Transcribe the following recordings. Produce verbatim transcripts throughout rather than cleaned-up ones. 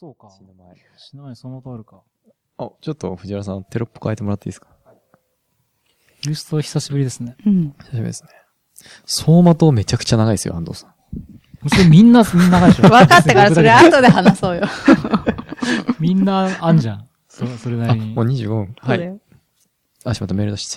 そうか。 死ぬ前。 死ぬ前にその音あるか。 あ、ちょっと藤原さん、テロップ変えてもらっていいですか？ ユースト久しぶりですね。 うん。 久しぶりですね。走馬灯めちゃくちゃ長いですよ、安藤さん。 それみんな、みんな長いでしょ。 分かったからそれ後で話そうよ。 みんなあんじゃん。そ、それなあ、 りに。 もうにじゅうごふん。はい。 そうだよ。 あ、しまった、メール出して。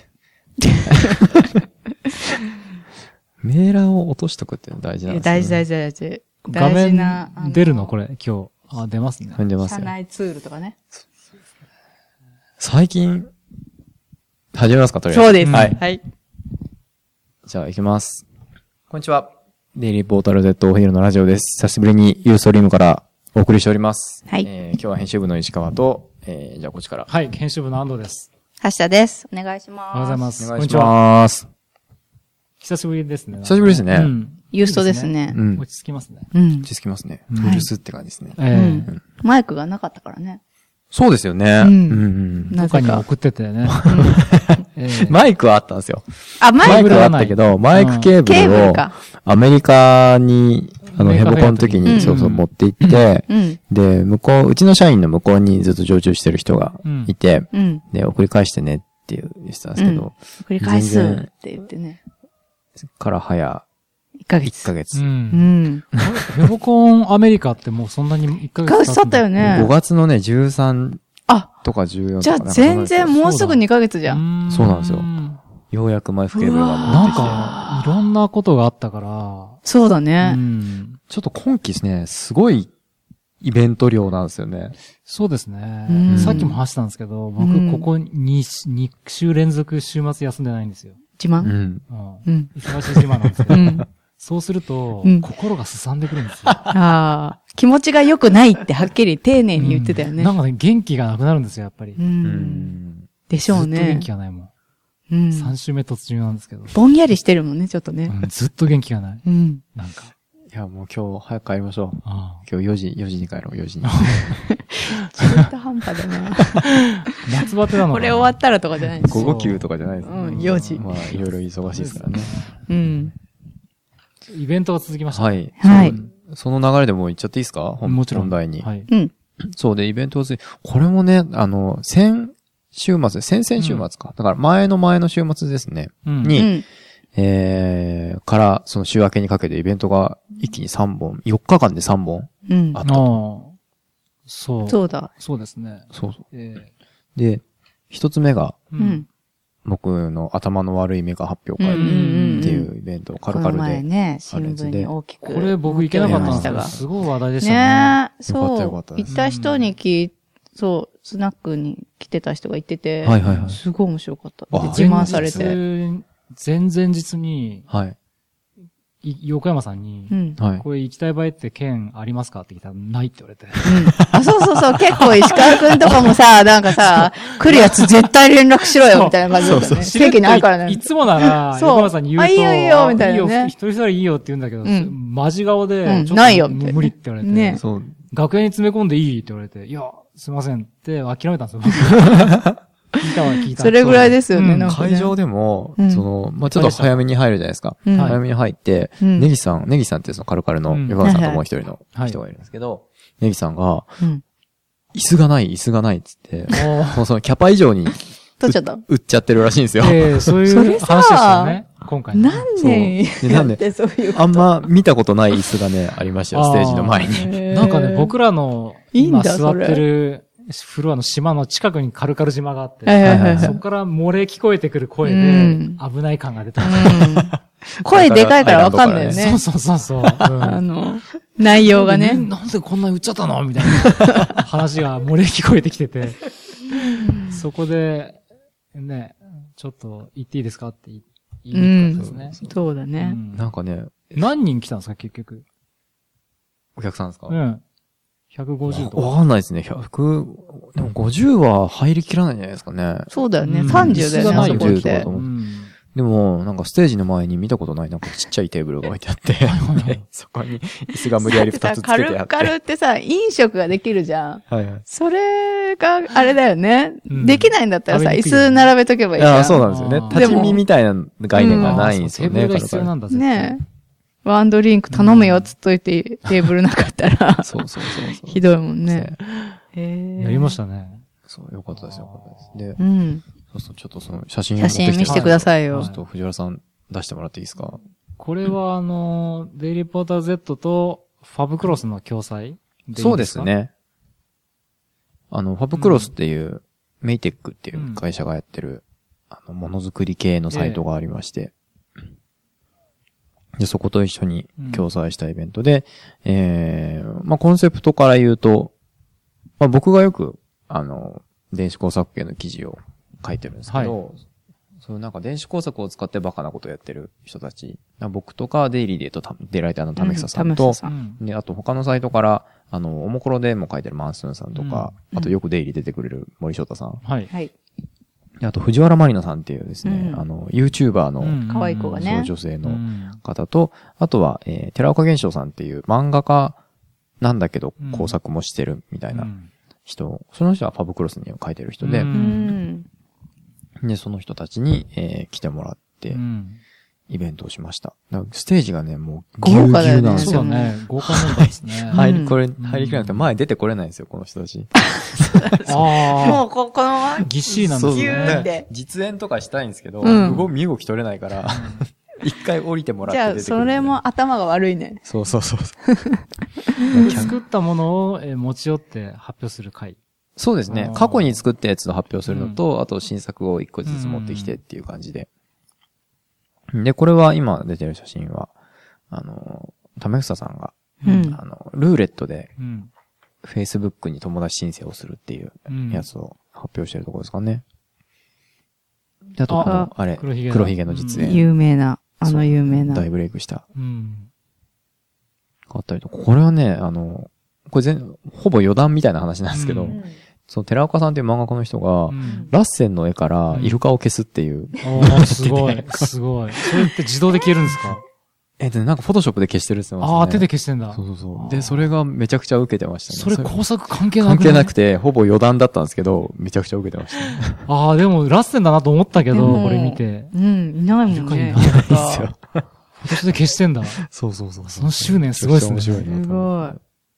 メーラーを落としとくっていうの大事なんですね。 大事大事大事。 画大事面な。あの出るのこれ、今日。あ、出ますね。 社出ますよ。 内ツールとかね。 最近、始めますか、とりあえず。 そうです。 はい。 はい。 じゃあ行きます。こんにちは。デイリーポータル Z お昼のラジオです。久しぶりにユーストリームからお送りしております。 はいえー、今日は編集部の石川と、えー、じゃあこっちから。 はい、編集部の安藤です。 橋田です。お願いします。 おはようございます。 お願いしこんにちは。 ます。 久しぶりですね。 久しぶりですね。 うん。 ユーストですね。 うん。 落ち着きますね。 うん。 落ち着きますね。 うんブルースって感じですね。 えうえん。マイクがなかったからね。 そうですよね。 うんうんうんどっかになぜか。 送っててね。ええマイクはあったんですよ。 あ、マイクマイクはあったけど、マイクケーブケーブルをルか。 アメリカに、あの、 アメリカヘボコンの時に、 うんそうそう持って行って、 うん。 で、向こう、うちの社員の向こうにずっと常駐してる人がいて、 うん。 で、送り返してねっていう言ってたんですけど、 繰り返す全然って言ってね。 から早いっいっかげつ。 かげつ。 う。 うんん。 ヘボコンアメリカってもうそんなにいっかげついっかげつ経ったよねごがつのね、じゅうさんあ、 とかじゅうよんじゃあとかなんかそんな全然もうすぐにかげつじゃん。 んそうなんですよなようやくマイクケーブルが持ってんきて。 か、いろんなことがあったから。 そうだうね。 ん。 ちょっと今期ですね、すごいイベント量なんですよね。 そうですねうん。 さっきも話したんですけど、僕うんここに、に週連続週末休んでないんですよ。 自慢うん。 うん。 うん。 忙しい自慢なんですけど。 うん。 そうするとうん、 心がすさんでくるんですよ。 ああ、気持ちが良くないってはっきり丁寧に言ってたよね。 うんなんかね、元気がなくなるんですよ、やっぱり。 う。 うんん。 でしょうねずっと元気。がないもん。 うん。 さん週目突入なんですけど。 ぼんやりしてるもんね、ちょっとね。 うんずっと元気がない。 うん。 なんか。 いや、もう今日早く帰りましょう。 あ今日よじ、よじに帰ろう、よじに。 中途半端だな。 あ夏バテなのかなこれ終わったらとかじゃないです。 午後休とかじゃないですね。 うん、よじ。 まあ、いろいろ忙しいですからね。 うん。 イベントが続きました。 はい。 はいその流れでもう行っちゃっていいですか？本もちろん。 本題に。 はい。 うん。 そうで、イベントをつい、これもね、あの、先週末、先々週末か。だから前の前の週末ですね。 うんにうん。 えー、から、その週明けにかけてイベントが一気にさんぼん、よっかかんでさんぼんうんあ。 ああったと。 そう。 そうだ。 そうですね。 そうそう。 えで、一つ目が、 えう。ん。 僕の頭の悪いメカ発表会うんうんうんっていうイベントをカルカルこの前で。 ね、新聞に大きく。 これ僕行けなかったんですけど、 がすごい話題でしたね。 ねえ、 よかったよそう。 かったです行った人に聞い、そう、スナックに来てた人が言ってて、 はいはいはい。 すごい面白かった。 あで自慢されて。 て。前々日に、 はい。 い横山さんにう、ん。 はい。 これ行きたい場合って券ありますかって聞いたら、ないって言われて。 うん。あ、そうそうそう、結構石川くんとかもさ、なんかさ、来るやつ絶対連絡しろよ、みたいな感じだったね。席ないからね。 いつもなら、 そう横山さんに言うと、 あいいよいいよみたいなねいいよ、一人一人いいよって言うんだけど、 うんマジ顔で、 うんちょっとないよみたいな無理って言われて、 ねそう。 楽屋に詰め込んでいいって言われて、いや、すいませんって諦めたんですよ。聞いたわ、聞いた。 それぐらいですよねうんなんかね会場でも、 うんその、まあ、ちょっと早めに入るじゃないですか。 うん早めに入って、 うんネギさん、ネギさんっていうそのカルカルのうん横川さんともう一人のはい人がいるんですけど、ネギさんが、 うん。 椅子がない、椅子がないっつって、 おーもうそのキャパ以上に取っちゃった。 売っちゃってるらしいんですよ。 ええそういうそれさ話でしたよね、今回ね。 何年そうでなんでやってそういうこと。 あんま見たことない椅子がね、ありましたよ、ステージの前に。 へーなんかね、僕らのいいん今座っだそれてるフロアの島の近くにカルカル島があって、 はいはいはいはいそこから漏れ聞こえてくる声うでん危ない感が出てる。 うん声でかいからわかんないよねそう。そうそうそう。うんあの、内容がね。 ななんでこんなに売っちゃったのみたいな話が漏れ聞こえてきてて、そこで、ね、ちょっと言っていいですかって言いに行ったんですね。うそうだね。 んなんかね、 何人来たんですか、結局。 お客さんですかうん。ひゃくごじゅうとわか。 かんないですね。ひゃく、でもごじゅうは入りきらないんじゃないですかね。 そうだよね。 うんさんじゅうだよね、あ椅子がないよそこってさんじゅうと。かうんでも、なんかステージの前に見たことない、なんかちっちゃいテーブルが置いてあって、でそこに椅子が無理やり二つつけてあって。 カルカルってさ、飲食ができるじゃん。 はいはい。 それが、あれだよね。 うんできないんだったらさ、椅食べにくいよね子並べとけばいいじゃん。 いや、そうなんですよねあ。ー立ち見みたいな概念がないんですよね、 テーブルが必要なんだ、絶対。 ねえ。 ワンドリンク頼むよっつっといて、テーブルなかったら、 そうそうそうそう。 ひどいもんね。へやりましたね。 そう、よかったですよ、よかったです。で、 うん。 そうそう、ちょっとその写真写真見せてくださいよ。 ちょっと藤原さん出してもらっていいですか？ これはあの、デイリーポータル Z とファブクロスの共催でそうですね。あの、ファブクロスっていう、メイテックっていう会社がやってる、あの、ものづくり系のサイトがありまして、で、そこと一緒に共催したイベントで、うん、えー、まあ、コンセプトから言うと、まあ、僕がよく、あの、電子工作系の記事を書いてるんですけど、はい、そうなんか電子工作を使ってバカなことをやってる人たち、僕とかデイリーで言うとデイライターのためひささんと、うん、で、あと他のサイトから、あの、おもころでも書いてるマンスーンさんとか、うん、あとよくデイリー出てくれる森翔太さん。 はい。はい。 あと藤原まりなさんっていうですね、うん、あの、YouTuber の、 可愛い子がね。 女性の方と、あとは、えー、寺岡玄章さんっていう漫画家なんだけど工作もしてるみたいな人、うん、その人はファブクロスに書いてる人で、うん、で、その人たちに、えー、来てもらって、うんイベントをしました。ステージがね、もう、 ギュウギュウなんですよ。そうね。豪華メンバーですね。 入り、これ、入りきらなくて前出てこれないんですよ、この人たち。 ああ。もう、こ、このまま。 ぎっしりなんですね。 実演とかしたいんですけど、うん、身動き取れないから、一回降りてもらって出てくる。 じゃあ、それも頭が悪いね。 そうそうそう。 作ったものを持ち寄って発表する会。 そうですね。過去に作ったやつを発表するのと、うん、あと新作を一個ずつ持ってきてっていう感じで。で、これは今出てる写真は、あの、ためふささんが、うん、あの、ルーレットで、Facebook に友達申請をするっていうやつを発表してるところですかね。で、あと、あ, あれ、黒ひげ、黒ひげの実演。 有名な、あの有名な。 大ブレイクした。うん。あったりと、これはね、あの、これ全、ほぼ余談みたいな話なんですけど、うんその寺岡さんっていう漫画家の人が、うん、ラッセンの絵からイルカを消すっていう。 おー、すごい、すごい。それって自動で消えるんですか？ えっと、なんかフォトショップで消してるって言ってましたね。 ああ、手で消してんだ。 そうそうそう。で、それがめちゃくちゃ受けてましたね。 それ工作関係なくない？ 関係なくて、ほぼ余談だったんですけど、めちゃくちゃ受けてましたね。 ああ、でもラッセンだなと思ったけど、これ見て。 うん、いないもんね。イルカいないんですよ。 フォトショップで消してんだ。 そうそうそう。 その執念すごいですね。 面白いね。 すごい。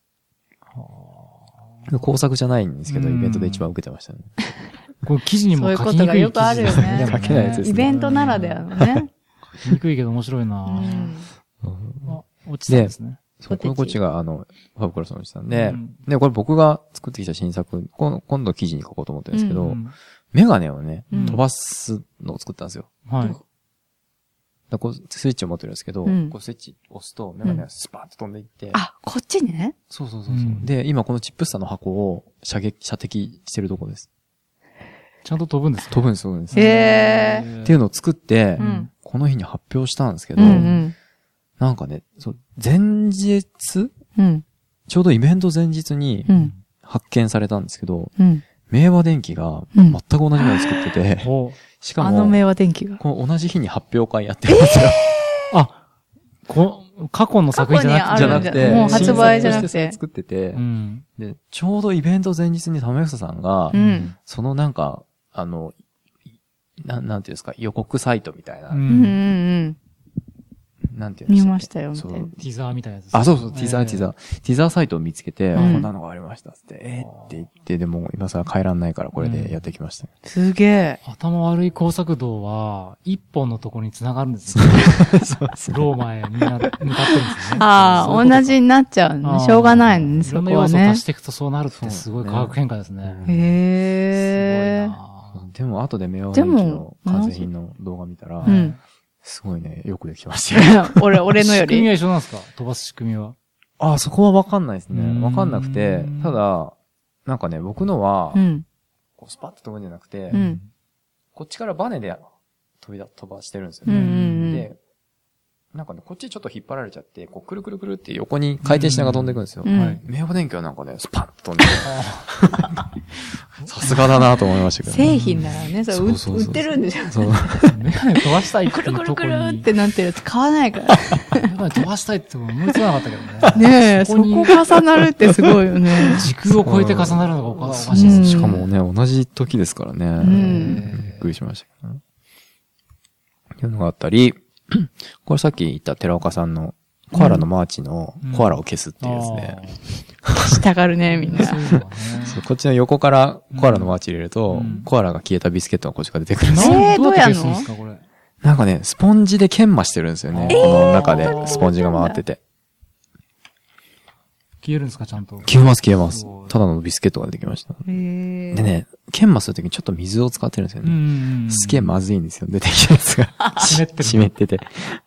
工作じゃないんですけど、イベントで一番受けてましたね。 これ記事にも書きにくい。 そういうことがよくあるよね。 書けないやつですね。 イベントならではのね。 書きにくいけど面白いなぁ。落ちたんですね。 そう、このこっちが、あの、ファブクロスの落ちたんで、で、これ僕が作ってきた新作、今度記事に書こうと思ってるんですけど、メガネをね、飛ばすのを作ったんですよ。はい。だこうスイッチを持ってるんですけど、うん、こうスイッチ押すとメガネがスパーッと飛んでいって、うん、 あ、こっちねそうそうそうそう、うん、で、今このチップスターの箱を射撃、射的してるとこです。 ちゃんと飛ぶんですか？ 飛ぶんです、飛ぶんです。 へー。 っていうのを作って、うん、この日に発表したんですけど、うんうん、なんかね、そう前日、うん、ちょうどイベント前日に発見されたんですけど、うん、明和電機が全く同じものを作ってて、うんしかも、 あの明和電機が。 この同じ日に発表会やってるんですよ。 えー、あ、こ、過去の作品じゃなくて、 じゃなくて、もう発売じゃなくて。 作ってて、うん、で、ちょうどイベント前日にためふささんが、うん、そのなんか、あの、ななんていうんですか、予告サイトみたいな。うんうんうんなんていうんですか、 見ましたよ、みたいな。 ティザーみたいなやつ。 あ、そうそう、ティザー、ティザー。ティザーサイトを見つけて、うん、こんなのがありましたって。えー、って言って、でも今更帰らんないからこれでやってきました。うん、 すげえ。 頭悪い工作道は、一本のところに繋がるんですよ。そうそう。ローマへみんな向かってるんですね。 ああ、同じになっちゃうね。しょうがないね、そこはね。いろんな要素を足していくとそうなるってすごい化学変化ですね。 へえ。 すごいな。でも後で明和電機の完成品の動画見たら、うんすごいね、よくできましたよ。 俺、俺のより。 仕組みは一緒なんですか？飛ばす仕組みは。 ああ、そこはわかんないですね。わかんなくて、ただ、なんかね、僕のは、うん、こうスパッと飛ぶんじゃなくて、うん、こっちからバネで飛びだ、飛ばしてるんですよね。うんうんうん、で、なんかね、こっちちょっと引っ張られちゃって、こう、くるくるくるって横に回転しながら飛んでいくんですよ。うん、はい。明和電機はなんかね、スパッと飛んでさすがだなと思いましたけど、 ね。製品だからね、それ売ってるんでしょ。そう。 メガネ飛ばしたいっていうところに。 くるくるくるってなってるやつ買わないから。 メガネ飛ばしたいって思いつかなかったけどね。ねえ、そこ重なるってすごいよね。 時空を超えて重なるのがおかしいです。 しかもね、同じ時ですからね。うん、びっくりしましたけどね。っていうのがあったり、これさっき言った寺岡さんのコアラのマーチのコアラを消すっていうですね。 したがるね、みんな。 そういうのがねそうこっちの横からコアラのマーチ入れると、 うんコアラが消えたビスケットがこっちから出てくるんですよ。 えーどうやってどうやんの消すんですか、これ。 なんかね、スポンジで研磨してるんですよね。 えーこの中でスポンジが回ってて。 消えるんですか、ちゃんと。 消えます消えますすごい。 ただのビスケットが出てきました。 へーでね、研磨するときにちょっと水を使ってるんですようんうね。 んうん。 すげえまずいんですよ、出てきたやつが。 湿ってる。 湿ってて。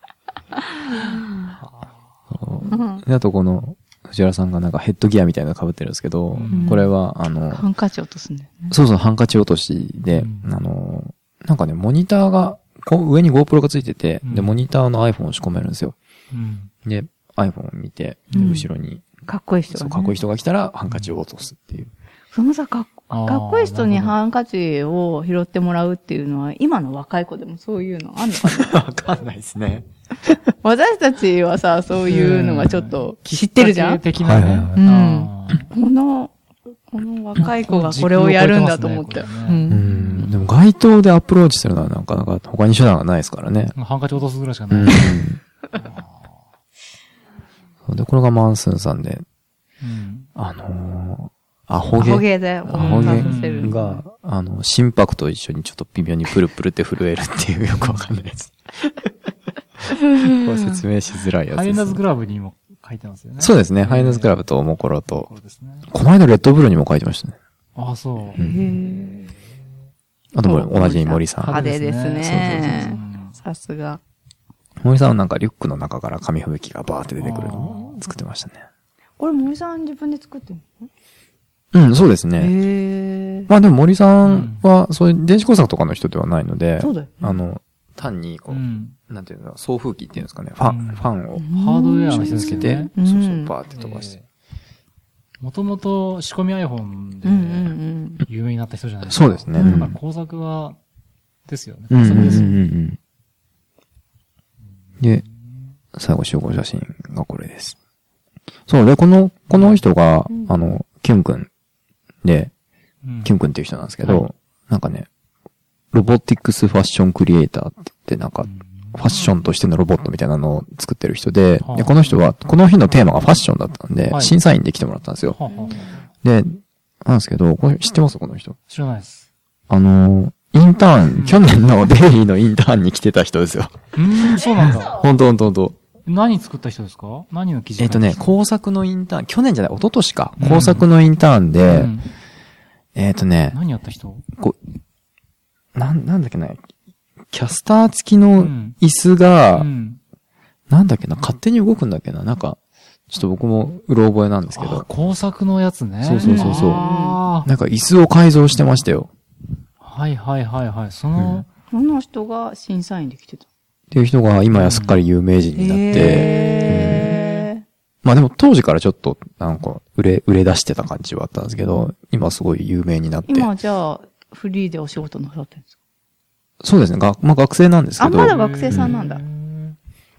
であとこの、藤原さんがなんかヘッドギアみたいなの被ってるんですけど、 うんこれは、あの、 ハンカチ落とすんだよね。 そうそう、ハンカチ落としで、 うんあの、なんかね、モニターが、こう上に GoPro がついてて、 うんで、モニターの iPhone を仕込めるんですよ。 うん。 で、iPhone を見て、でうん後ろに、 かっこいい人がね。 そう、かっこいい人が来たら、ハンカチを落とすっていう。 そのさ、かっあーかっこいい人になるほどハンカチを拾ってもらうっていうのは、今の若い子でもそういうのあんのかなわかんないですね。 私たちはさ、そういうのがちょっと知ってるじゃん、 的なね。 はいはいはいうんあーこの、この若い子がこれをやるんだと思って。 この時期を超えてますねこれねう。 うんん。でも街頭でアプローチするのはなかなか他に手段がないですからね。 ハンカチ落とすぐらいしかうない。 ん。そうで、これがマンスーンさんで、 うん。 あのー、アホアホゲゲーだよ。 アホゲさせるが、あの、心拍と一緒にちょっと微妙にプルプルって震えるっていうよくわかんないやつ。こう説明しづらいやつです、 ハイエナズクラブにも書いてますよね。 そうですね。ハイエナズクラブとおもころとこ、れですね。 この間レッドブルにも書いてましたね。 ああ、そう。 うへんーあとも同じ森さん。 派手ですねそうそうそうそうさすが。 森さんはなんかリュックの中から紙吹雪がバーって出てくるのを作ってましたね。 これ森さん自分で作ってるうん、そうですのね。 へーまあでも森さんは、そういう電子工作とかの人ではないので、 そうだよねあの、単にこう、 うん。 なんていうの、送風機っていうんですかね、ファン、 うんファンをハードウェアの人でつけて、 すけどね。 うんそうそう、バーって飛ばして。 もともと仕込み iPhone うんうんで有名になった人じゃないですか。 そうですね。 うんだから工作は、ですよね。 うんうんうん工作ですよね。 うん。で、最後集合写真がこれです。そう、で、この、この人が、 うんあの、キュン君で、 うんキュン君っていう人なんですけど、 はなんかね、ロボティクスファッションクリエイターって言って、なんか、ファッションとしてのロボットみたいなのを作ってる人で、 はあで、この人は、この日のテーマがファッションだったんで、 はい審査員で来てもらったんですよ。 ははで、なんですけど、これ知ってますこの人。 知らないです。 あのー、インターン、去年のデイリーのインターンに来てた人ですよ。 うーん、そうなんだ。 ほんとほんとほんと。 何作った人ですか？何の記事えっとね、 書いて工作のインターン、去年じゃない、一昨年か。 うん工作のインターンまで、 すうんえっとね、 何やった人？ こう、なん、なんだっけな、キャスター付きうのん。 椅子が、 うん。 なんだっけな、勝手に動くんだっけな、なんか、ちょっと僕もうろ覚えなんですけあど、 工作のやつね。 そうそうそうそうあーなんか椅子を改造してましたよ。 はいはいはいはい。その、 この人が審査員で来てた。 っていう人が今やすっかり有名人になって、 へまあでも当時からちょっと、なんか、売れ、売れ出してた感じはあったんですけど、今すごい有名になって。 今じゃあ、フリーでお仕事なさってるんですか？ そうですね。が、まあ学生なんですけど、 あまだっ学生さんなんだへー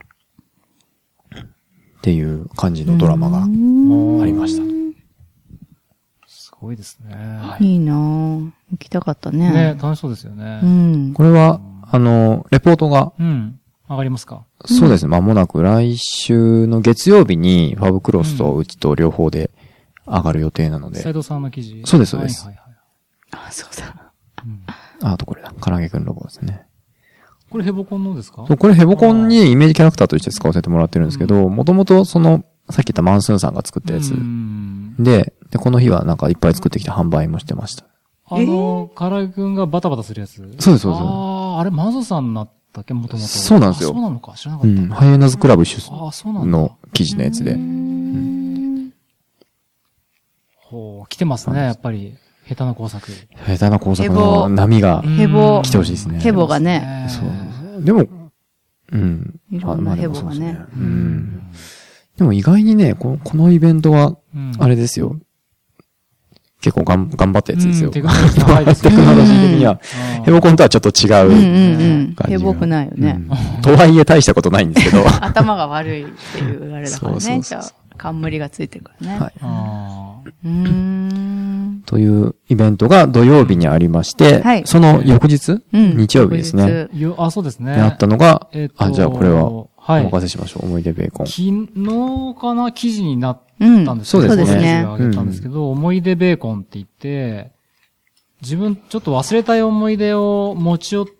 ていう感じのドラマがあありました。 すごいですね。 いいなぁ。行きたかったね。 ね、楽しそうですよねう。ん。 これは、あの、レポートが、 うん。上がりますか？ そうですね。間もなく来週の月曜日に、ファブクロスとうちと両方で上がる予定なので。 斉藤さんの記事。 そうですそうですはいはいはい。 あ、そうだ。 うんあ、あとこれだ。唐揚げくんロボですね。 これヘボコンのですか？ そう、これヘボコンにイメージキャラクターとして使わせてもらってるんですけど、もともとその、さっき言ったマンスーンさんが作ったやつうんで、で、この日はなんかいっぱい作ってきて販売もしてました。 あの、唐揚げくんがバタバタするやつ。 そうですそうですああ、あれマゾさんになったっけもともと。 そうなんですよあそうなのか知らなかった。 うん。ハイエナズクラブ出ああ、そうなんだ。 の記事のやつで。 ほう、来てますね、やっぱり。下手な工作。 下手な工作の波がヘボ来てほしいですね。 ヘボがね。 そう。でも、うん。 いろんなあまあでヘボがねもそうですね。うん。でも意外にね、ここのイベントは、あれですよ。結構がん頑張ったやつですよ。 うんテクノロジー高いですテクノロジー的には。 うんヘボコンとはちょっと違ううん感じうんうん。 が。 ヘボくないよね。 うんとはいえ大したことないんですけど。 頭が悪いっていうあれだからね。 そうそうそうじゃあ、冠がついてるからね。 はい。 あーうーん。 というイベントが土曜日にありまして、 はいその翌日、 うん日曜日ですね。 翌日よあ、そうですね。 であったのが、 えっと、 あ、じゃあこれは、 お任せしましょう。思い出ベーコン。 昨日かな記事になっうん。 たんですそうですね記事をあげたんですけど、思い出ベーコンって言って、自分ちょっと忘れたい思い出を持ち寄って、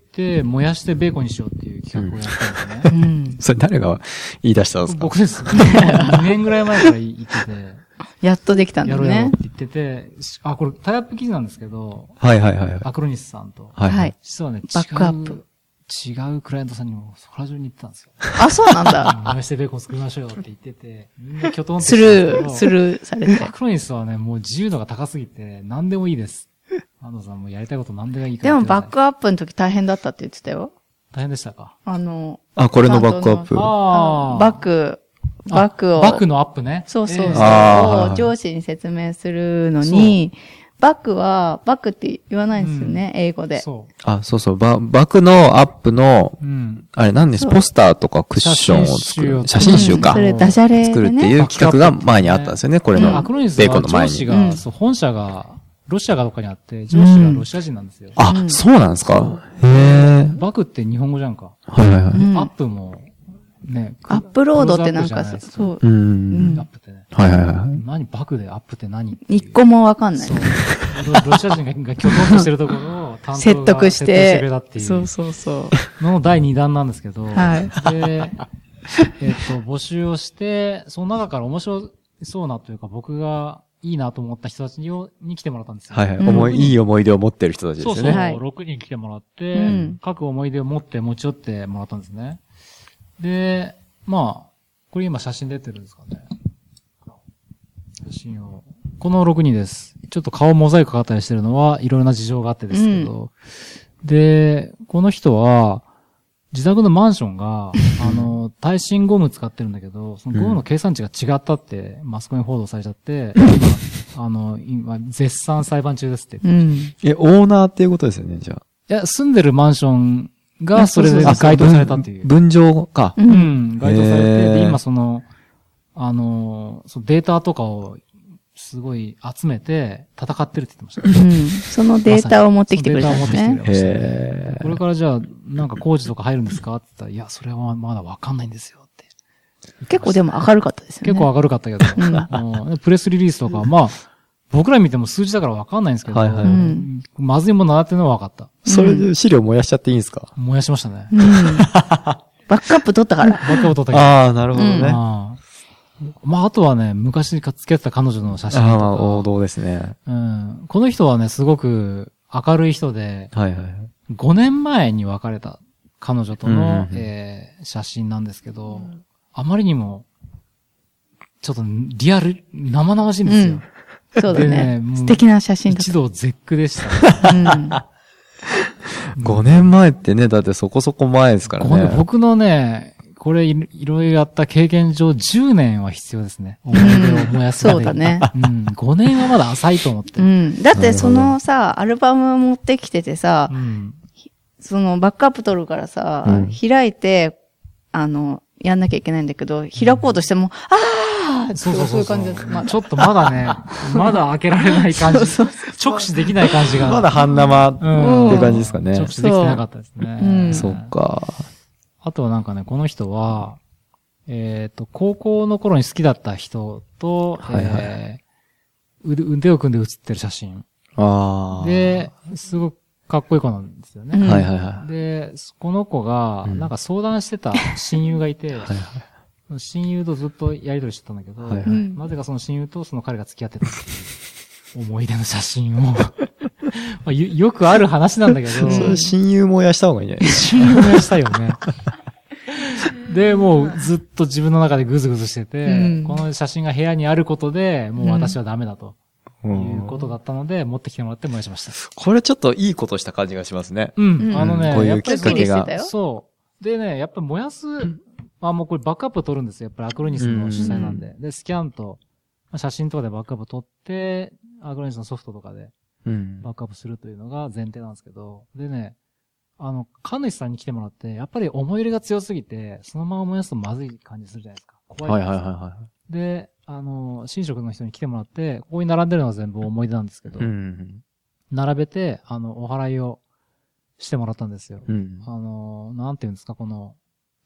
燃やしてベーコンにしようっていう企画をやったんですね。 うん。 それ誰が言い出したんですか？ 僕です。にねんぐらい前から言ってて、 やっとできたんだやろうやろうっねて。言ってて、あ、これタイアップ記事なんですけど、 はいはいはいはい。 アクロニスさんと。 はいはい。 実はね、 バックアップ違う、違うクライアントさんにもそこら中に言ってたんですよ。 あ、そうなんだ。 燃やしてベーコン作りましょうよって言ってて、みんなキョトンってスルー、スルーされてア。クロニスはね、もう自由度が高すぎて、何でもいいです。安藤さんもやりたいこと何でもいいからでもやってください。 バックアップの時大変だったって言ってたよ。 大変でしたか？ あの、 あ、これのバックアップ。 ああ。 バック、バックを。 バックのアップね。 そうそうそう。 えーあーを上司に説明するのに、バックは、バックって言わないんですよね、英語で。 そあ、そうそう。バ、バクのアップの、 う。うん。 あれ何ですポスターとかクッションを作る。写写真集真集かそ。れダジャレ作るってでね。 いう企画が前にあったんですよね。これのアクロニスベーコはンの前に。 上司が、 うんそう、本社が、ロシアがどっかにあって、上司がロシア人なんですよ。 あ、 うんそうなんですか。へえ。 バクって日本語じゃんか。 はいはいはい。 うんアップも、ね。 アップロードってなんかクローズアップじゃないですそう。 ううんん。 アップってね。 はいはいはい。 何バクでアップって何っていう一個もわかんないそう。。ロロシア人ががきょとんとしてるところを担当が説得し説得してくれてたってい。 そううそうそう。 のだいにだんなんですけど。 はいで、えっと、募集をして、その中から面白そうなというか、僕がいいなと思った人たちにに来てもらったんですよ。 はいはい。 うん思い、いい思い出を持ってる人たちですよね。 そうそう、 はいろくにん来てもらって、 うん各思い出を持って持ち寄ってもらったんですね。で、まあ、これ今写真出てるんですかね。写真を。このろくにんです。ちょっと顔モザイクかかったりしてるのはいろいろな事情があってですけど、で、この人は、自宅のマンションが、あの、耐震ゴム使ってるんだけど、そのゴムの計算値が違ったって、マスコミ報道されちゃって、今、あの、今、絶賛裁判中ですって。 うん。 え、オーナーっていうことですよね、じゃあ。 いや、住んでるマンションあが、それでそうそう該当されたっていう。 分譲か。 う。 うんん、該当されて、 へーで、今その、あの、そのデータとかを、すごい集めて、戦ってるって言ってました。 うん。そのデータを持ってきてくれたんですねそのデータを持ってきてく。れましたへこれからじゃあ、なんか工事とか入るんですかって言ったら、いや、それはまだわかんないんですよって。 結構でも明るかったですよね。 結構明るかったけど、 うんうんプレスリリースとか、まあ、僕ら見ても数字だからわかんないんですけど、 はいはいうんまずいものだっていうのは分かった。 それで資料燃やしちゃっていいんですか？ 燃やしましたね。 うん。バックアップ取ったから。 バックアウト取ったけど。 ああ、なるほどね。あああまあ、あとはね、昔付き合ってた彼女の写真とか。 あー、まあ王道ですね。 うん。この人はね、すごく明るい人で、 はいはいはい。 ごねんまえに別れた彼女との、 うんうんうんえー写真なんですけど、あまりにも、ちょっとリアル、生々しいんですよ。 そうだでねねもう。 素敵な写真だ一度絶句でした、ね。 うん。 ごねんまえってね、だってそこそこ前ですからこれね。 僕のね、これいいろいろやった経験上じゅうねんは必要ですね。思い出を燃やすまでにそうだね。 うん。ごねんはまだ浅いと思って。 う。ん。だってそのさ、アルバム持ってきててさう、ん。 そのバックアップ取るからさ、 うん開いて、あの、やんなきゃいけないんだけど、開こうとしても、ああそうそうそうそういう感じです。まあちょっとまだね、まだ開けられない感じ。 そうそう直視できない感じが。 まだ半生ってうんいう感じですかね直。視できてなかったですね。 うんそっか。 あとはなんかね、この人は、えっと、高校の頃に好きだった人と、 はいはいえー腕腕を組んで写ってる写真。 ああ。 で、すごくかっこいい子なんですよね。 うんはいはいはい。 で、この子が、 うんなんか相談してた親友がいて、 はいはい親友とずっとやりとりしてたんだけど、 はいはいうんなぜかその親友とその彼が付き合ってたっていう思い出の写真を、まあ、よよくある話なんだけど、 それ親友燃やした方がいいんじゃないです親友燃やしたいよね。で、もうずっと自分の中でグズグズしてて、 うんこの写真が部屋にあることで、もう私はダメだと。 か。 いうことだったので、持ってきてもらって燃やしました。 これちょっといいことした感じがしますね。 うん。 うんあのね、 こういうやっぱりきっかけがすっきりしてたよそう。でね、やっぱり燃やす、あ、もうこれバックアップを取るんですよ。やっぱりアクロニスの主催なんで。で、スキャンと、まあ写真とかでバックアップを取って、アクロニスのソフトとかでうん。 バックアップするというのが前提なんですけど、でね、あの、神主さんに来てもらって、やっぱり思い入れが強すぎて、そのまま燃やすとまずい感じするじゃないですか。怖いはいじゃないですか。 はいはいはで、あの、神職の人に来てもらって、ここに並んでるのが全部思い出なんですけど、 い。うん。 並べて、あの、お祓いをしてもらったんですよ。 うん。 あの、なんていうんですか、この、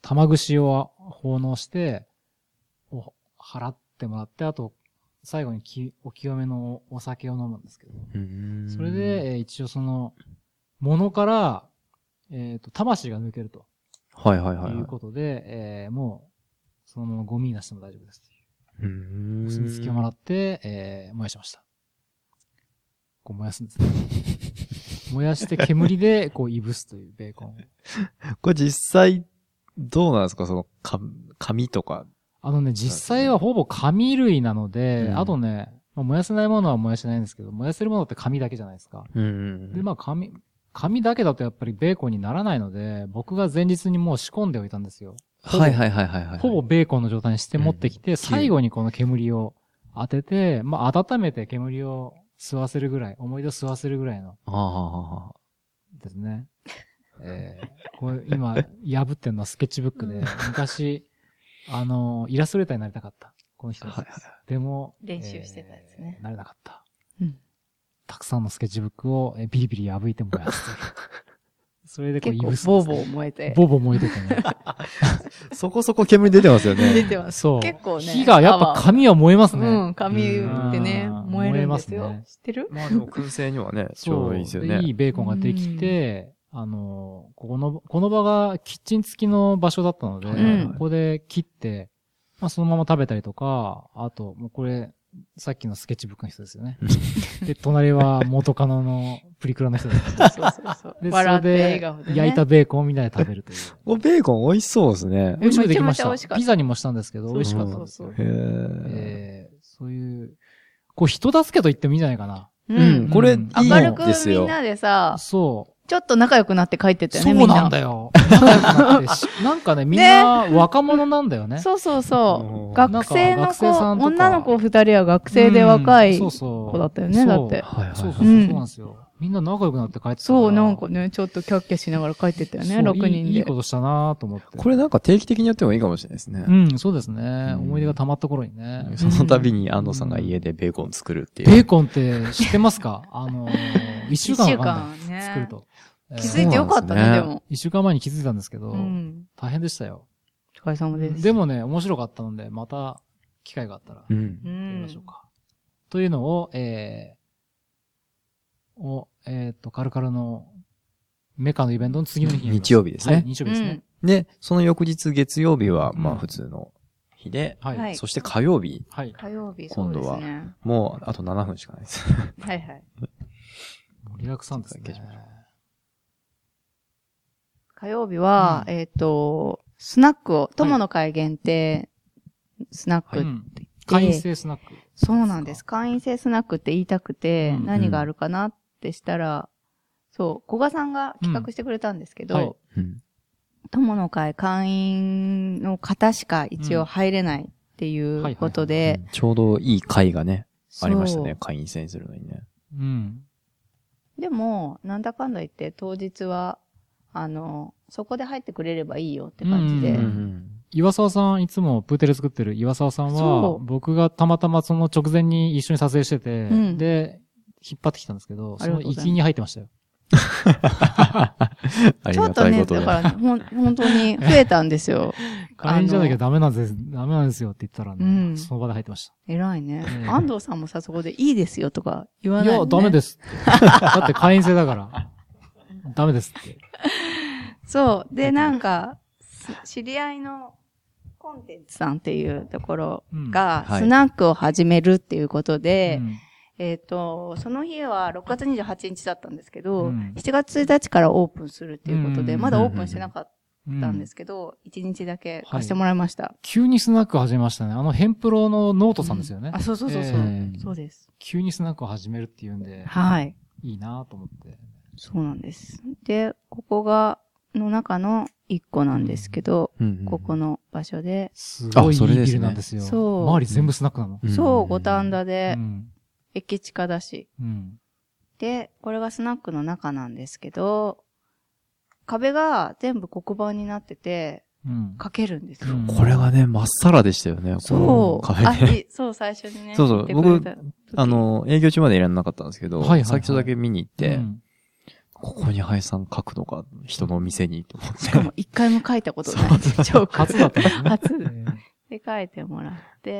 玉串を奉納して、お払ってもらって、あと、最後にきお清めのお酒を飲むんですけど、 うーんそれで、えー一応その、ものから、えっと、魂が抜けるとはいはいはい。 いうことで、えーもう、そのままゴミに出しても大丈夫ですっていう。 うーん。 お墨付きをもらって、えー燃やしました。こう燃やすんですね。燃やして煙で、こう、いぶすというベーコンを。 これ実際、どうなんですかその、か、紙とか。 あのね、実際はほぼ紙類なので、 うんあとね、まあ、燃やせないものは燃やせないんですけど、燃やせるものって紙だけじゃないですか。 うんで、まあ紙、紙だけだとやっぱりベーコンにならないので、僕が前日にもう仕込んでおいたんですよ。 はいはいはいはいはい。 ほぼベーコンの状態にして持ってきて、 うん最後にこの煙を当てて、まあ温めて煙を吸わせるぐらい、思い出を吸わせるぐらいのああ。 ですね。えー、これ今、破ってんのはスケッチブックで、昔、あの、イラストレーターになりたかった。この人です。 はいはいでも、 練習してたやつねえーなれなかった。 うんたくさんのスケッチブックをえービリビリ破いて燃やすという。それでこう、 結構いぶすんですね。 ボーボー燃えて。 ボボ燃えててね。 そこそこ煙出てますよね。 出てます。 そう。 結構ね。 火がやっぱ紙は燃えますね。 うん、紙ってね、 うん燃えるんですよ。 燃えますね知ってるまあでも燻製にはね、ちそうょうどいいですよね。 いいベーコンができて、あの、この、この場がキッチン付きの場所だったので、 うんここで切って、まあそのまま食べたりとか、あと、もうこれ、さっきのスケッチブックの人ですよね。で、隣は元カノのプリクラの人です。 そうそうそう。 で、そ笑ってれで笑顔で、ね。 焼いたベーコンをみんなで食べるという。 お、ベーコン美味しそうですね。 美味しくできましめちゃめちゃ美味しかた。 ったピザにもしたんですけど、美味しかったですよそう。 へー。 えーそういう、こう人助けと言ってもいいんじゃないかな。 ううんん。 これ、いいうん明るくですよ。 みんなでさ、 そう。 ちょっと仲良くなって帰ってったよね、 そうみんな。 なんだよ。仲良くなってしなんかね、みんな若者なんだよね。 そうそうそう。 うん学生のなんか学生さん子、 とか女の子二人は学生で若いうんそうそう子だったよね、だって。 はいはいはいそうそうそう、 うんそうなんですよ。みんな仲良くなって帰ってたから。 そう、なんかね、ちょっとキャッキャしながら帰ってったよね、 そうろくにんで。 いいいいことしたなと思って。 これなんか定期的にやってもいいかもしれないですね。 うん、そうですね。 うん思い出が溜まった頃にね。 その度に安藤さんが家でベーコン作るっていう。 ベーコンって知ってますかあのー、一週間かかんない。 一週間ね作ると。えー気づいてよかったね、 そうなんですねでも。 一週間前に気づいたんですけど、 うん。 大変でしたよ。 お疲れ様です。 でもね、面白かったので、また機会があったら、やうん。 うりんましょうか。というのを、えー、を、えっと、カルカルのメカのイベントの次の日に。 日曜日ですねはい、日曜日ですね。 で、その翌日月曜日は、まあうん普通の日で、 はい。 はいそして火曜日、 はい。 火曜日、そうですね。 もうあとななふんしかないです。 はいはい。 盛りだくさんですね。 火曜日は、 うんえっと、スナックを、友の会限定、スナック、 うん。会員制スナック。 そうなんです。会員制スナックって言いたくて、 うん何があるかなってしたら、そう、古賀さんが企画してくれたんですけど、 うんはいうん。 友の会会員の方しか一応入れないっていうことで、 ちょうどいい会がね、 そうありましたね。会員制にするのにね。 うん。 でも、なんだかんだ言って当日は、あの、そこで入ってくれればいいよって感じで、 うんうん岩沢さん、いつもプーテレ作ってる岩沢さんは、 そう僕がたまたまその直前に一緒に撮影してて、 うんで、引っ張ってきたんですけど、そのありがとうございます行きに入ってましたよ。 ありがちょっとね、 たいことで。 だから、ほん、本当に増えたんですよ。 会員じゃなきゃダメなんです、ダメなんですよって言ったらね、 うんその場で入ってまし偉いね。 うん安藤さんもさ、そこでいいですよとか言わた。 ないい、 や、 ね。。 ダメですすって。だって会員制だから。ダメですって。 そう。で、なんか、す知り合いのコンテンツさんっていうところが、 うんはいスナックを始めるっていうことで、 うんえっ、と、その日はろくがつにじゅうはちにちだったんですけど、 うんしちがつついたちからオープンするっていうことで、 うんまだオープンしてなかっうんたんですけど、いちにちだけ貸してもらいました。 急にスナック始めましたね。あの、ヘンプロのノートさんですよね。 あ、そうそうそうそう、 えーそうです。 急にスナックを始めるっていうんで、 はい。 いいなと思って。 そうなんです。で、ここが、の中の一個なんですけど、 うんうんここの場所で、 すごいいいビあそれですねルなんですよ。 そう周り全部スナックなの。 うんそう、五反田うで、 ん。 駅近だし。 うん。 で、これがスナックの中なんですけど、壁が全部黒板になってて、 うん。 書けるんですよ。 うんこれがね、まっさらでしたよね。 そう。 この壁あ、 ね。 いそう、最初にね。 そうそう言ってくれた時あ、の、営業中までいらなかったんですけど、 はいはいはい最初だけ見に行って、 うんここに林さん書くのか、人の店にと思って。 しかも一回も書いたことない。チョーク。 初だったんですね。 初。 えーで書いてもらって、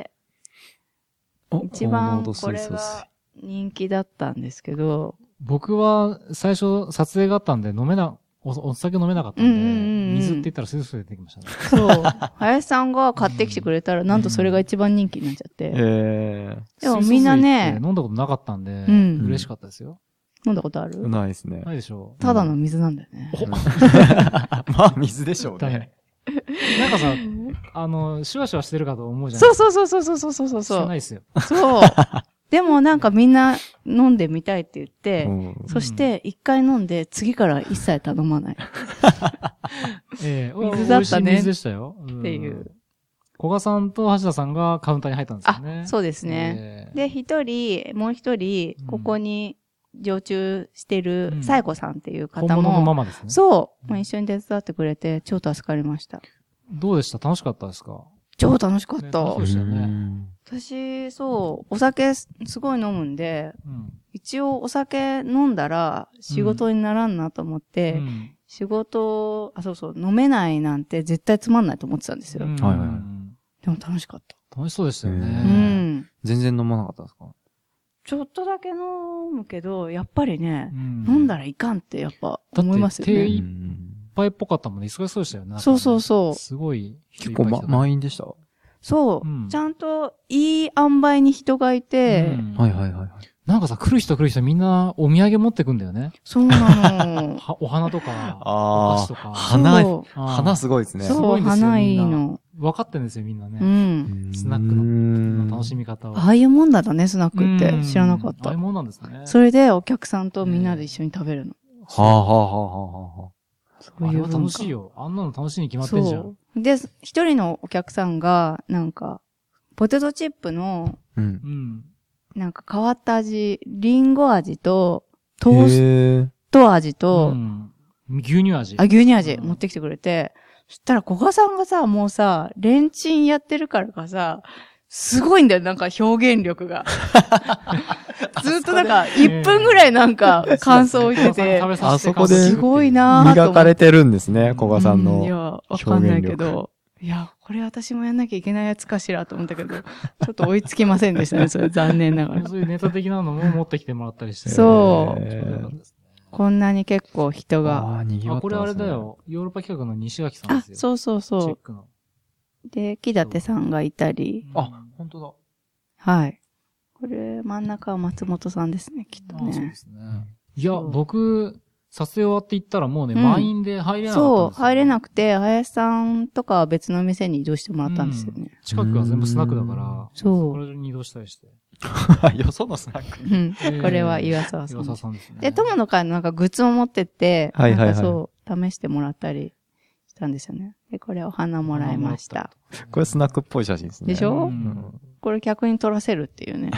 お一番高濃度これ水素水が人気だったんですけど、 僕は最初撮影があったんで飲めな、お、お酒飲めなかったんで、 うんうんうんうん水って言ったらスースー出てきましたね。 そう。林さんが買ってきてくれたら、なんとそれが一番人気になっちゃって。 えでもみんなね水素水って飲んだことなかったんで、 ん嬉しかったですよ。 飲んだことあるー、ないですね。 ないでしょう。 ただの水なんだよね。 まあ、水でしょうだねね。 なんかさ、あの、シュワシュワしてるかと思うじゃなそいうですそうそうそうそうそうそうか。 そうしてないですよ。 そう。でもなんかみんな飲んでみたいって言って、 うんそして一回飲んで次から一切頼まないええ水だったね美味しい水でしたよ。っっていう。 古賀さんと橋田さんがカウンターに入ったんですよあ、 ね。 そうですね。 ええで、一人、もう一人うん、 ここに常駐してるうんサイコさんっていう方本物のマも、 マですね。 そう、もう一緒に手伝ってくれて、超助かりました。 どうでした？楽しかったですか？ 超楽しかった。 ね楽しそうでしたよねうん私、そう、お酒すすごい飲むんで、 うん。 一応お酒飲んだら仕事にならんなと思って、 うん仕事、あ、そうそう、飲めないなんて絶対つまんないと思ってたんですよ。 うんはいはいはいでも楽しかった。 楽しそうでしたようへえね。 ん。 全然飲まなかったですか？ ちょっとだけ飲むけど、やっぱりね、 うん飲んだらいかんってやっぱ思いますよだってね。 いっぱいっぽかったもんね。忙しそうでしたよね。 そうそうそうすごい人い結構、ま、 っぱい来た。 満員でした。 そう、 うんちゃんといい塩梅に人がいて、 うんはいはいはいはい。 なんかさ、来る人来る人みんなお土産持ってくんだよね。 そうなの。 はお花とか、 あーお菓子とか。 花そうあー花すごいですね。 そう、 すごいんですよ花いいみんなの。 分かってんですよ、みんなうね。 ん。 スナックの楽しみ方を。 ああいうもんだったね、スナックってうん。 知らなかったああいう。もんなんですね。 それでお客さんとみんなで一緒に食べるの。 はあはあはあはあはそうあれはいう文化楽しいよ。あんなの楽しいに決まってんじゃん。 そう。で、一人のお客さんが、なんか、ポテトチップの、 あ。うんう。ん。 なんか変わった味、リンゴ味と、トースへート味と、 うん牛乳味。 あ、牛乳味うん持ってきてくれて、そしたら、古賀さんがさ、もうさ、レンチンやってるからかさ、すごいんだよ、なんか表現力が。ずっとなんか、いっぷんぐらいなんか、感想を言ってて、 食べさせてあそこですごいなぁと思って。 磨かれてるんですね、古賀さんうんいや、 の。 わかんないけど、いや、これ私もやんなきゃいけないやつかしらと思ったけど、ちょっと追いつきませんでしたね、それ残念ながら。 そういうネタ的なのも持ってきてもらったりして。 そうちょうどよかったですねこんなに結構人が。 ああ、賑わあ、 ってこれあますね。 れだよ。ヨーロッパ企画の西垣さんあで、すよ。 そうそうチそェックの。 う。で、木立さんがいたり、 あ、本当だ。 はい。これ、真ん中は松本さんですね、きっとあそうでね。 すね。いや、 そう僕、撮影終わって行ったらもうね、 うん満員で入れなかったんそう、 ですよ。 入れなくくて、林さんとかは別の店に移動してもらったんですよね。 近くは全部スナックだから、 うんそうこれに移動したりして。 よそのスナック。 うん。 えーこれは岩沢さん岩です。 沢さんですね。 で、友の会のなんかグッズを持ってって、 はいはいはいなんかそう、試してもらったりしたんですよね。で、これお花もらいました。 これスナックっぽい写真ですね。 でしょうんこれ客に撮らせるっていうね。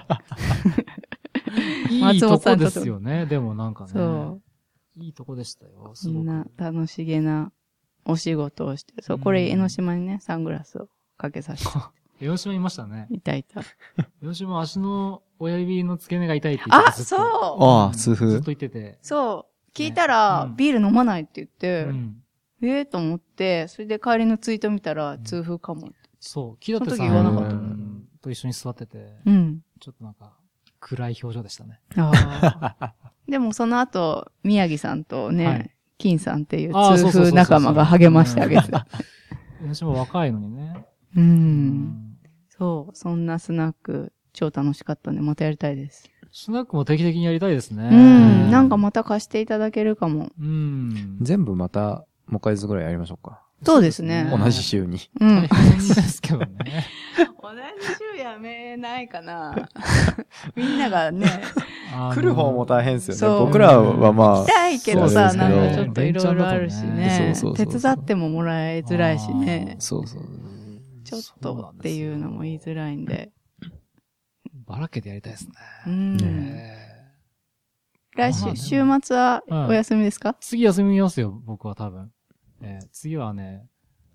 いい松とこで本さんとすよね。でもなんかね。 そう。 いいとこでしたよ。すごく。 みんな楽しげなお仕事をして。そう、これ江ノ島にね、サングラスをかけさせて江ノ島いましたね。 いたいた。 江ノ島足の親指の付け根が痛いって言ってあ、 ずっとそうああ、痛風ずっと。言ってて。 そう。聞いたら、 うんビール飲まないって言っうて、 ん。 ええと思って、それで帰りのツイート見たら、痛風かもって。 そう。木立さその時言わなかったんと一緒に座ってて、 うん。 ちょっとなんか、暗い表情でしたね。 ああ。でもその後、宮城さんとね、 はい金さんっていうあーそうそうそうそう痛風仲間が励ましてあげてた。 江ノ島若いのにね。 う。。 うんそう。そんなスナック、超楽しかったんで、またやりたいです。 スナックも定期的にやりたいですね。 うん。なんかまた貸していただけるかも。 うん。 全部また、もう一回ずつぐらいやりましょうか。 そうですね。 うん同じ週に。 うん。 大変ですけどね。 同じ週やめないかな。みんながね、 あの来る方も大変ですよそうね。僕らはまあ来、たいけどさ、 そうなですけどんかちょっといろいろあるし連チャンだとねねそうそうそうそう手伝ってももらいづらいしね。 そうそう。 ちょっとっていうのも言いづらいんで。 ばらけてやりたいですね。 うん。 ね来週、 まあね週末はお休みですか？ 次休みますよ、僕は多分。えー次はね、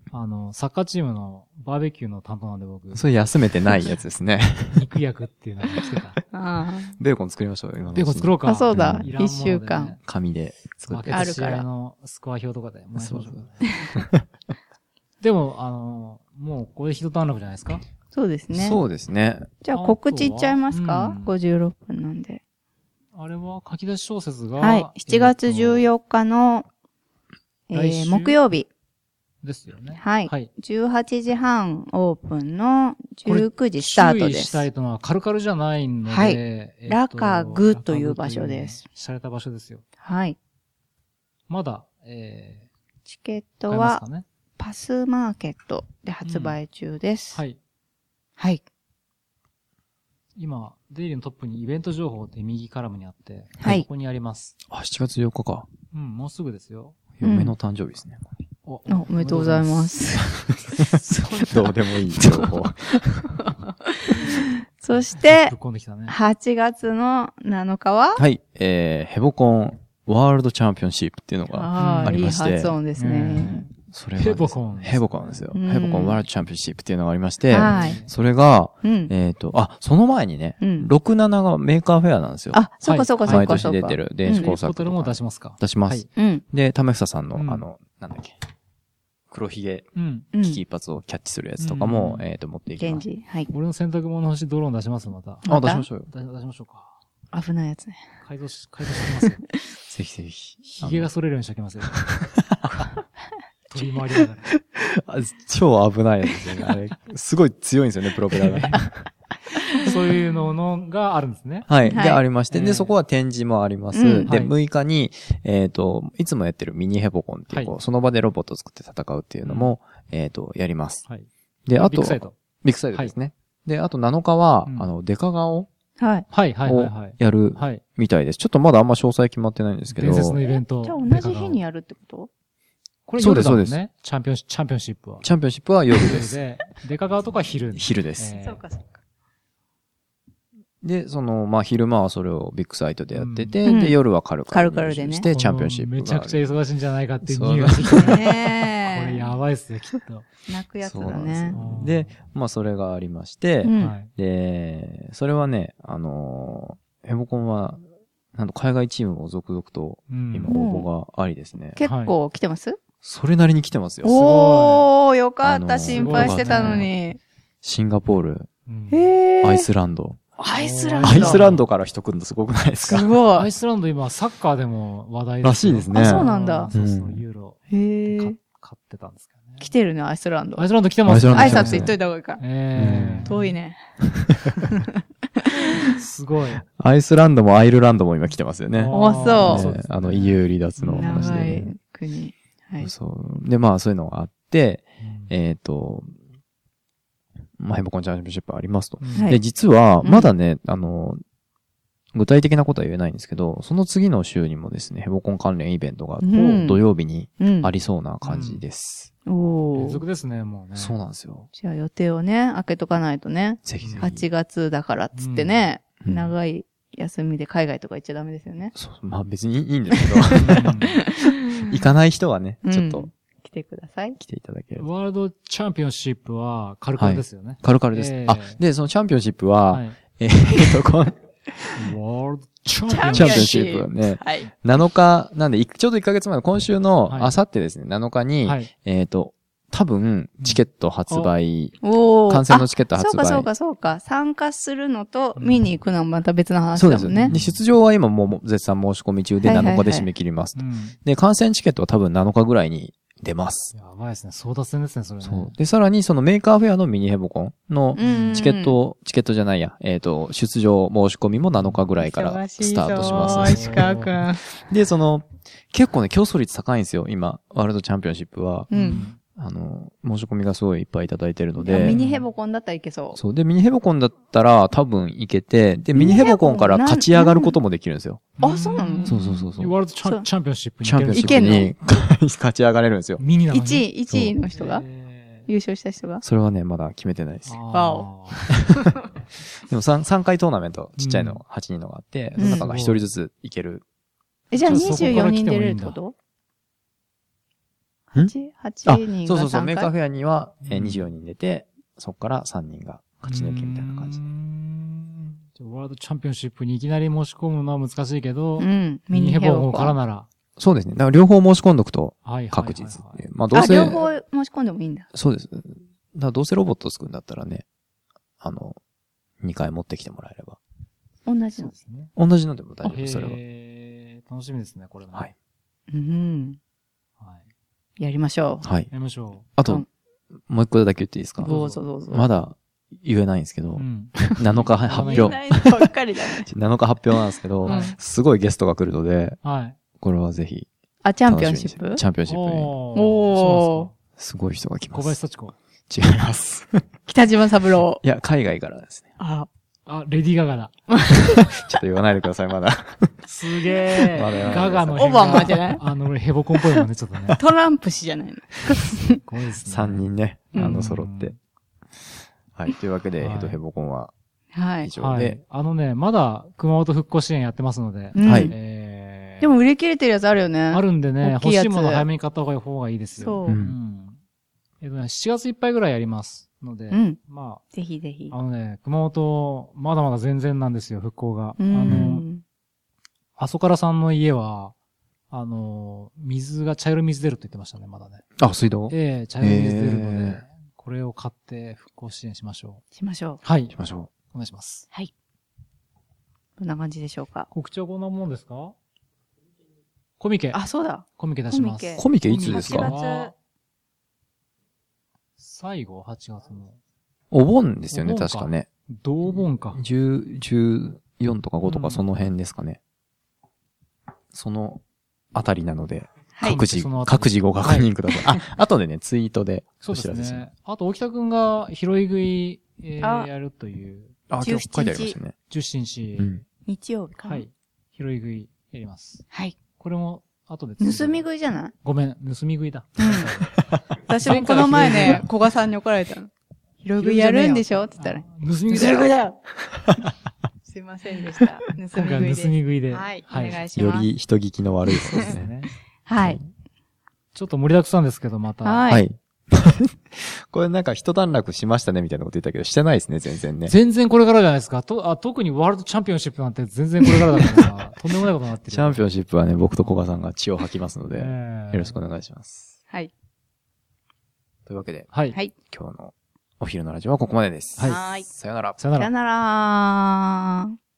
あの、サッカーチームのバーベキューの担当なんで僕、 それ休めてないやつですね。 肉焼くっていうのが来てた。 あベーコン作りましょうよ、今のうちにベーコン作ろうか。 あそうだいらんものでね一週間。 紙で作って。 負けた試合のスコア表とかで。そうそう。でも、あの、もうこれ一段落じゃないですか？ そうですね。 そうですね。 じゃあ告知いっちゃいますか？ うんごじゅうろっぷんなんで。 あれは書き出し小説が、 はい。しちがつじゅうよっかの、えー、 来週木曜日。 ですよね。 はい。 はい。 じゅうはちじはんオープンのじゅうくじスタートで注意したす。 いとのはカルカルじゃないので、 はいえっとラカグという場所です。 洒落た場所ですよ。 はい。 まだ、えチケッー、 トは買えますかね。 パスマーケットで発売中です。 はい。 はい。 今、デイリーのトップにイベント情報って右カラムにあって、 はいここにあります。 あ、しちがつよっかか。 うん、もうすぐですよ。 うん嫁の誕生日ですね。 おおおめでとうございま。す。 どうでもいい情報。 そしてぶっ、込んできたね。 はちがつのなのかははい、えー、ヘボコンワールドチャンピオンシップっていうのが、 ああ、いいありまして発音ですね。 それがですヘボコンヘボコンですよ。 うんヘボコンワールドチャンピオンシップっていうのがありまして、 はい。 それが、 うん。 えっと、あ、その前にね、 うんろく、なながメーカーフェアなんですよ。 あ、そうかそうかそう毎かそうか。 年出てる電子工ポ作とかータルも出しますか。 出します。 はいうん。 で、ためふささんの、 うんあの、なんだっけ、黒ひげうん。 うん。 危機一髪をキャッチするやつとかも、 うんえっと、持っていきます。 源氏。はい。 俺の洗濯物欲しいドローン出しますまた。 あ、 また出しましょうよ。 出出しましょうか。 危ないやつね。 改造し、改造してきますよ。 ぜひぜひ。 髭が剃れるようにしておきますよ。飛び回りながら。 あ超危ないやつですよね。あれ、すごい強いんですよね、プロペラが。 そういうののがあるんですね。 はい。 はいで、ありまして、 えーで、そこは展示もあります。 うんで、 はいむいかに、えっと、いつもやってるミニヘボコンっていう、こうその場でロボットを作って戦うっていうのも、えっと、やります。 はい。 で、あと、 ビッグサイト。 ビッグサイトですね。で、あとなのかは、 うんあの、デカ顔はい。 はい、はい、はい、 をはい。 やるはい。 みたいです。ちょっとまだあんま詳細決まってないんですけど。 伝説のイベント。 じゃあ同じ日にやるってことこれそうです夜だもんね。 そうでチャンピオン、チャンピオンシップは。 チャンピオンシップは夜です。 で、デカ側とか昼。 昼です。 えーそうかそうか。 で、その、まあ、昼間はそれをビッグサイトでやってて、 うんで、夜はカルカルにカルカルでねして、チャンピオンシップがある。 めちゃくちゃ忙しいんじゃないかっていうそう匂いがしてきたね。これねやばいっすよ、きっと。 え。泣くやつだそうなんですね。 よ。で、まあ、それがありまして、 うんはい。 で、それはね、あのーヘボコンは、なんと海外チームも続々とうん今応募がありですね。 結構来てますそれなりに来てますよ。 おー、よかった。 あのー心配してたのに。 シンガポール、 うんへー。 アイスランド。 アイスランド。 アイスランドから人来るのすごくないですかすごい。 アイスランド今、サッカーでも話題らしいですねあそうなんだそうそうう、 んユーロ。 へー。 か買ってたんですけどね。 来てるね、アイスランドアイ。スランド来てますアイスランド挨来てますね拶言っといた方がいいから。 ええ遠いね。 すごい。 アイスランドもアイルランドも今来てますよね。 おそうそうですねねあの、イーユー 離脱の話長で。 い国。はい。 そう。で、まあ、そういうのがあって、 うんえっ、と、まあ、ヘボコンチャンピオンシップありますと。 うんはいで、実は、 うんまだね、あの、具体的なことは言えないんですけど、その次の週にもですね、ヘボコン関連イベントが、 うん土曜日にうん。 ありそうな感じです。 おー。 連続ですね、もうね。 そうなんですよ。 じゃあ予定をね、開けとかないとね。 ぜひぜひ。 はちがつだからっつってね、 うん長い休みで海外とか行っちゃダメですよね。 そう、まあ別にいいんですけど、 うん行かない人はね、 うんちょっと来てください。 来ていただける。 ワールドチャンピオンシップはカルカルですよね。 カルカルです。 ええあ、で、そのチャンピオンシップは、 はい。 えーと、このワールドチャンピオンチャンチャンピオンシップシップはね、 はい。 なのか、なんで、いちょうどいっかげつまえ、今週の、 はいあさってですね、なのかに、 はい。 えっ、と、多分、チケット発売、 おー。 観戦のチケットあ発売。 そうかそうかそうか。参加するのと見に行くのはまた別の話そうですよね。 だもんねで、。出場は今もう絶賛申し込み中ではいはいはいなのかで締め切りますと。 うん。 で、観戦チケットは多分なのかぐらいに出ます。 やばいですね。争奪戦ですね、それね。 そう。で、さらにそのメーカーフェアのミニヘボコンのうんチケットを、チケットじゃないや、えっ、と、出場申し込みもなのかぐらいからスタートします。 忙しいぞ石川くん。 で、その、結構ね、競争率高いんですよ、今、ワールドチャンピオンシップは。 う。 うんん。 あの、申し込みがすごいいっぱいいただいてるのいやミで、 ニヘボコンだったらいけそう。 そう。で、ミニヘボコンだったら多分いけて、で、ミニヘボコンから勝ち上がることもできるんですよ。 あそうなのそうそうそうそう。 ワールドチャそうンチャンピオンシップにチャンピオンシップいけに勝ち上がれるんですよ。 ミニなのに。 いちい、いちいの人がえ優勝した人がそれはね、まだ決めてないですー。 わおあでも 3, 三回トーナメント、ちっちゃいうんのはちにんのがあって、 うんその中がひとりずついける。 え、じゃあじゃあそこからにじゅうよにん出れる来てもいいんだってことんはち、はちあ、 にんがそうそうそう、 参加メーカーフェアには、えーうんにじゅうよにん出て、そこからさんにんが勝ち抜きみたいな感じうーで。 んじゃあワールドチャンピオンシップにいきなり申し込むのは難しいけど、 うん。 ミニヘボンからな。 なら、 そうですね。だから両方申し込んどくとはいはいはいはい。 確実っていう。まあどうあ、 せ、 両方申し込んでもいいんだ。 そうです。だからどうせロボット作るんだったらね、あの、にかい持ってきてもらえれば。 同じのそうで。すね。 同じのでも大丈夫へです、それは。 ー楽しみですね、これも。 はい。 うん。 はい。 やりましょはい。 やりましょあとうん、 もう一個だけ言っていいですう。 かどうぞどうぞ。 まだ言えないんですけどう。う、ん。 なのか発言え表。 言えないのばっかりだね。 なのか発表なんですけどうん、 すごいゲストが来るので、 はい。 これはぜひ。 あ、チャンピオンシップチャンピオンシップに。 おー。 おーそうすごい人が来なんます。 ですか。小林幸子。 違います。 北島三郎。 いや、海外からですね。 あ、 あ、レディーガガだ。 ちょっと言わないでください、まだ。 すげまだやらないー。ガガのオバマじゃないあの、俺ヘボコンっぽいもんね、ちょっとね。 トランプ氏じゃないの。 すごいですね。 さんにんね、あうんの、揃って。はい。というわけで、 はいヘドヘボコンははい。 以上はいで、。 あのね、まだ熊本復興支援やってますので、 うんはいえー、 でも売り切れてるやつあるよね。 あるんでね、 大きいやつ欲しいもの早めに買った方が方がいいですよ。 そうう。 んん。えっとね、しちがついっぱいぐらいやりますので、 うん。 まぜひぜひあ、あ。のね、熊本、まだまだ全然なんですよ、復興が。 うあの、 ん。 あそからさんの家は、あの、水が茶色い水出ると言ってましたね、まだね。 あ、水道ええ茶色い水出るので、 へーこれを買って復興支援しましょう。 しましょう。 はいし。ましょお願いします。 はい。どんな感じでしょうか。 告知はこんなもんですかコミケ。 あ、そうだ。 コミケ出します。 コミケう。コミケいつですはちかがつ最後 ?はちがつの。 お盆ですよね、 お盆か確かね。 同盆か。 じゅう、じゅうよんとかごとうんかその辺ですかね。そのあたりなので、 はい各自そのあ、たり各自ご確認ください。あ、後でね、ツイートでそうでお知らせします。 すね。あと、沖田くんが拾い食い、えあー、やるという、 あ、今日書いてありましたね。 じゅっしんし、 うん。 日曜日かな。 はい。拾い食いやります。 はい。 これも、後で。 盗み食いじゃない？ ごめん、盗み食いだ。 私もこの前ね、古賀さんに怒られたの。拾い食いやるんでしょって言ったら。 あ盗み食い盗み食いだ。 だよすいませんでした。盗み今回は盗み食いです。 食いで。 はい。おはい。 願いします。 より人聞きの悪い方そうでね。 ですすね。 はい。 ちょっと盛りだくさんですけど、また。 はい。 はい。これなんか一段落しましたねみたいなこと言ったけど、してないですね、全然ね。 全然これからじゃないですか。とあ特にワールドチャンピオンシップなんて全然これからだから、とんでもないことになってる。 チャンピオンシップはね、僕と古賀さんが血を吐きますので、よえーろしくお願いします。 はい。 というわけで、 はい。 はい。 今日のお昼のラジオはここまでです。 はいはい。 さよなら。 さよならさよ。なら。